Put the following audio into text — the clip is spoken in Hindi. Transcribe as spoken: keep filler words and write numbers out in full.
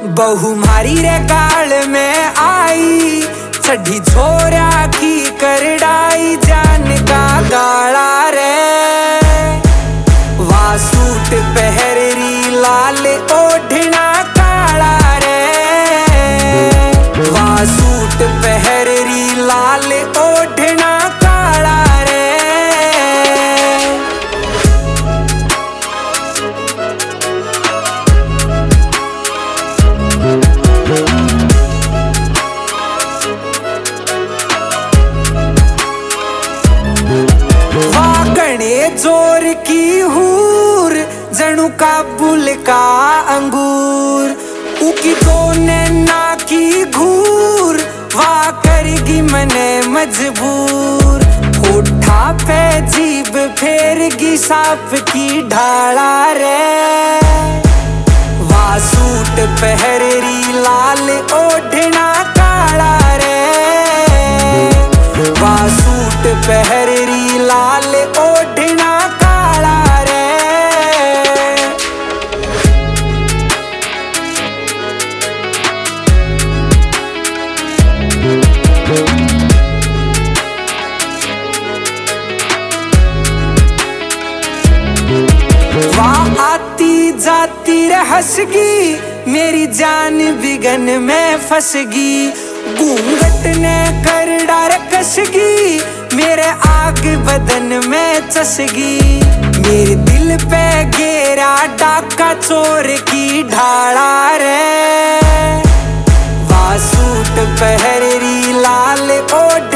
बहु मारी रे गाल में आई, चढ़ी छोरा की करड़ाई, जान का गाला रे। वा सूट पहरी लाल ओढ़ना काला रे, वा सूट पहरी लाल ओढ़ना काला रे। जोर की हूर जणु काबुल का अंगूर, उकी तो नैना की घूर, वाह करेगी मने मजबूर। होठा पे जीभ फेरगी सांप की ढाला रे, वाह सूट पहरी लाल ओढ़ना काला रे, वाह सूट पहरी लाल ओढ़ना काला रे। वाह आती जाती रे हंसगी, मेरी जान बिगन में फंसगी। घूंघट ने कर डार कसगी, मेरे आग बदन में चसगी। मेरे दिल पे घेरा डाका चोर की ढाला रे, वाह सूट पहरी लाल ओढ़